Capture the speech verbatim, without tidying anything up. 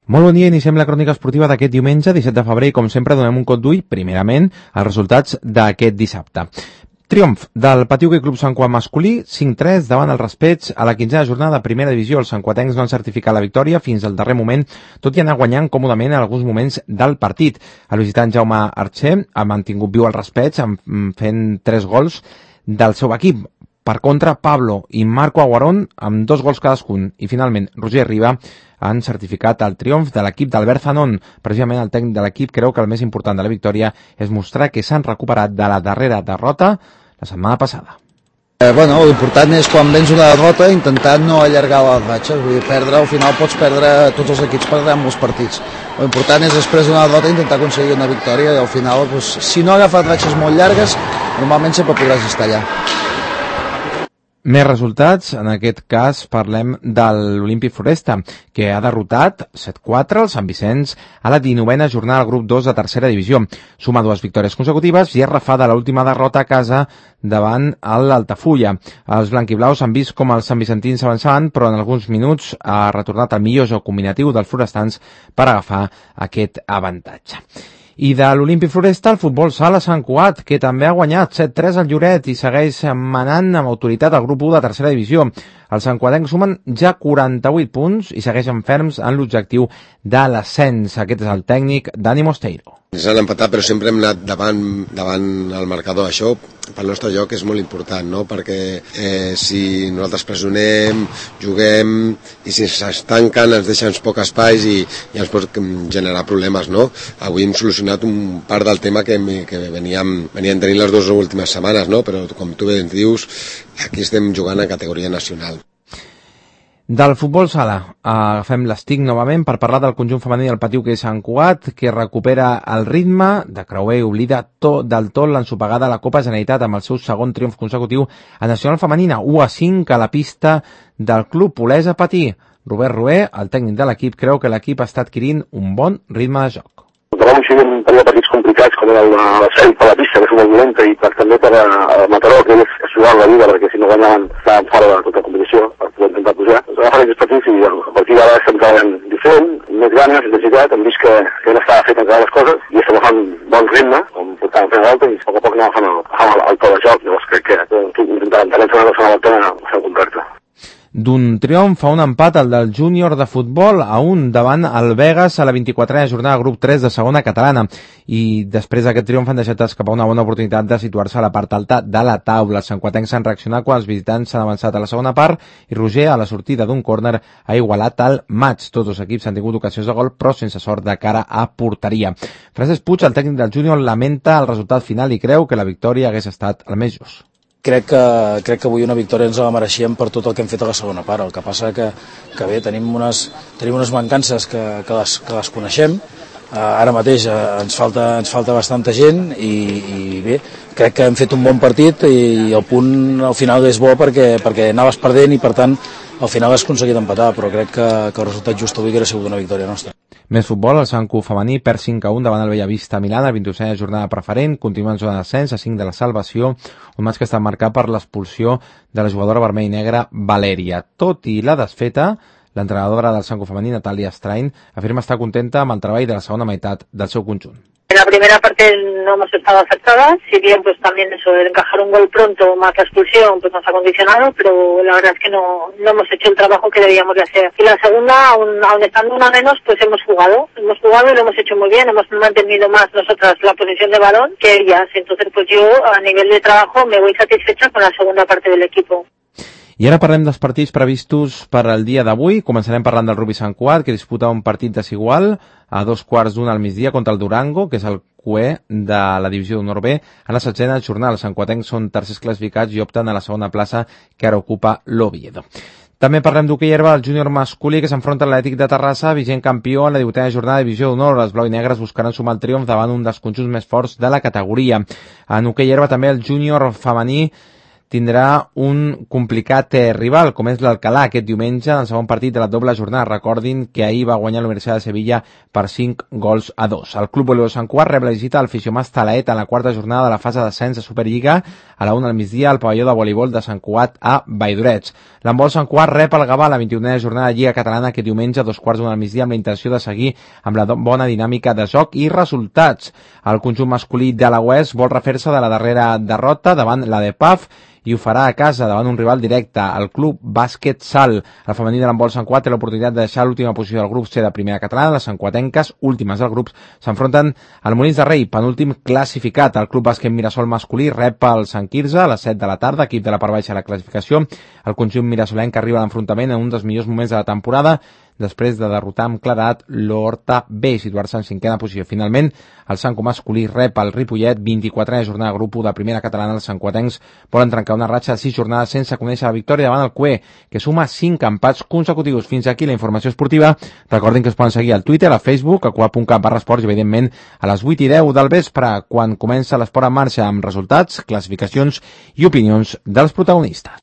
Molt bon dia, iniciem la crònica esportiva d'aquest diumenge, disset de febrer, i com sempre donem un cop d'ull, primerament, als resultats d'aquest dissabte. Triomf del Patí Hoquei Club Sant Cugat masculí, cinc tres davant el Raspeig a la quinzena jornada de primera divisió. Els santcuatencs no han certificat la victòria fins al darrer moment, tot i anar guanyant còmodament en alguns moments del partit. El visitant Jaume Archer ha mantingut viu el Raspeig fent tres gols del seu equip. Per contra, Pablo i Marco Aguarón amb dos gols cadascun. I finalment, Roger Riba han certificat el triomf de l'equip d'Albert Zanon. Precisament el tècnic de l'equip creu que el més important de la victòria és mostrar que s'han recuperat de la darrera derrota la setmana passada. Eh, bueno, l'important és quan vens una derrota intentar no allargar les ratxes, vull dir, perdre, al final pots perdre, tots els equips perdran molts partits. L'important és després d'una derrota intentar aconseguir una victòria i al final, doncs, si no agafes ratxes molt llargues, normalment sempre podràs estar allà. Més resultats, en aquest cas parlem de l'Olímpic Floresta, que ha derrotat set quatre al Sant Vicenç a la dinovena jornada del grup dos de tercera divisió. Suma dues victòries consecutives i és refada l'última derrota a casa davant l'Altafulla. Els blanquiblaus han vist com els santvicentins avançaven, però en alguns minuts ha retornat el millor joc combinatiu dels florestans per agafar aquest avantatge. I de l'Olímpic Floresta, el futbol sala Sant Cugat, que també ha guanyat set tres al Lloret i segueix manant amb autoritat al grup u de tercera divisió. Els santcuatencs sumen ja quaranta-vuit punts i segueixen ferms en l'objectiu de l'ascens. Aquest és el tècnic Dani Mosteiro. Ens han empatat, però sempre hem anat davant, davant el marcador. Això, pel nostre joc, és molt important, no? Perquè eh, si nosaltres pressionem, juguem, i si s'estanquen ens deixen poc espai i, i ens pot generar problemes, no? Avui hem solucionat un part del tema que, que veníem, veníem tenint les dues últimes setmanes, no? Però com tu bé dius, aquí estem jugant a categoria nacional. Del futbol sala, agafem l'estic novament per parlar del conjunt femení del Patí Hoquei Sant Cugat, que recupera el ritme de creuer i oblida to, del tot l'ensopegada a la Copa Generalitat amb el seu segon triomf consecutiu a Nacional Femenina, u a cinc a la pista del club Olesa Patí. Robert Roé, el tècnic de l'equip, creu que l'equip està adquirint un bon ritme de joc. Vam així un parell de partits complicats com era la Cel per la pista, que és molt violenta, i per, també per a Mataró, que és, és jugar la vida, perquè si no guanyaven estaven fora de tota competició per poder intentar pujar. Ens agafat aquests partits i bueno, a partir d'ara estem treballant diferent, més ganes, intensitat, hem vist que, que no estava fet encara les coses i estem agafant bon ritme, com portàvem fent l'alta, i a poc a poc anàvem agafant el, el to de joc. Llavors crec que intentarem fer una cosa a l'alta s'ha complert. D'un triomf a un empat el del júnior de futbol a un davant el Vegas a la vint-i-quatrena jornada grup tres de segona catalana, i després d'aquest triomf han deixat escapar una bona oportunitat de situar-se a la part alta de la taula. Els santcuatencs s'han reaccionat quan els visitants s'han avançat a la segona part i Roger, a la sortida d'un córner, ha igualat el maig. Tots els equips han tingut ocasions de gol, però sense sort de cara a porteria. Francesc Puig, el tècnic del júnior, lamenta el resultat final i creu que la victòria hagués estat el més just. Crec que, crec que avui una victòria ens la mereixíem per tot el que hem fet a la segona part. El que passa que, que bé, tenim unes, tenim unes mancances que, que, les, que les coneixem. Uh, ara mateix uh, ens, falta, ens falta bastanta gent i, i bé, crec que hem fet un bon partit i el punt al final és bo perquè, perquè anaves perdent i per tant al final has aconseguit empatar, però crec que, que el resultat just avui hauria sigut una victòria nostra. Més futbol, el Sant Cu femení perd cinc a un davant el Bellavista Milà, la vint-i-setena jornada preferent, continua en zona d'ascens a cinc de la salvació, un matx que està marcat per l'expulsió de la jugadora vermell i negra Valèria. Tot i la desfeta, l'entrenadora del Sant Cu femení, Natàlia Strain, afirma estar contenta amb el treball de la segona meitat del seu conjunt. En la primera parte no hemos estado afectadas, si bien pues también eso de encajar un gol pronto más la expulsión pues nos ha condicionado, pero la verdad es que no, no hemos hecho el trabajo que debíamos de hacer. Y la segunda, aún, aún estando una menos, pues hemos jugado, hemos jugado y lo hemos hecho muy bien, hemos mantenido más nosotras la posición de balón que ellas, entonces pues yo a nivel de trabajo me voy satisfecha con la segunda parte del equipo. I ara parlem dels partits previstos per al dia d'avui. Començarem parlant del Rugby Sant Cugat, que disputa un partit desigual a dos quarts d'una al migdia contra el Durango, que és el Q E de la divisió d'honor B. En la setzena jornada, els santcuatencs són tercers classificats i opten a la segona plaça que ara ocupa l'Oviedo. També parlem d'hoquei herba, el júnior masculí, que s'enfronta a l'Atlètic de Terrassa, vigent campió en la divuitena jornada de divisió d'honor. Els blau i negres buscaran sumar el triomf davant un dels conjunts més forts de la categoria. En hoquei herba també el júnior femení tindrà un complicat eh, rival, com és l'Alcalà, aquest diumenge, en el segon partit de la doble jornada. Recordin que ahir va guanyar la Universitat de Sevilla per cinc gols a dos. El Club Voleibol Sant Cugat rep la visita al Fisiomàs Talaet en la quarta jornada de la fase d'ascens de Superliga a la una del migdia al pavelló de voleibol de Sant Cugat a Valldoreix. L'handbol Sant Cugat rep el Gavà a la vint-i-unena jornada de Lliga Catalana aquest diumenge a dos quarts d'una del migdia amb la intenció de seguir amb la bona dinàmica de joc i resultats. El conjunt masculí de la Oest vol refer-se de la darrera derrota davant la de P A F i ho farà a casa davant un rival directe, el Club Bàsquet Sal. El femení de l'handbol Sant Cugat té l'oportunitat de deixar l'última posició del grup C de primera catalana. Les santcuatenques, últimes del grup, s'enfronten al Molins de Rei, penúltim classificat. El Club Bàsquet Mirasol masculí rep el Sant Quirze a les set de la tarda, equip de la part baixa de la classificació. El conjunt mirasolenc arriba a l'enfrontament en un dels millors moments de la temporada, després de derrotar amb claredat l'Horta B i situar-se en cinquena posició. Finalment, el Sanco masculí rep el Ripollet, vint-i-quatrena jornada de grup u de primera catalana. Els santcuatencs volen trencar una ratxa de sis jornades sense conèixer la victòria davant el C U E, que suma cinc empats consecutius. Fins aquí la informació esportiva. Recordin que es poden seguir al Twitter, al Facebook, a cugat punt cat barra esports i, evidentment, a les vuit i deu del vespre, quan comença l'esport en marxa amb resultats, classificacions i opinions dels protagonistes.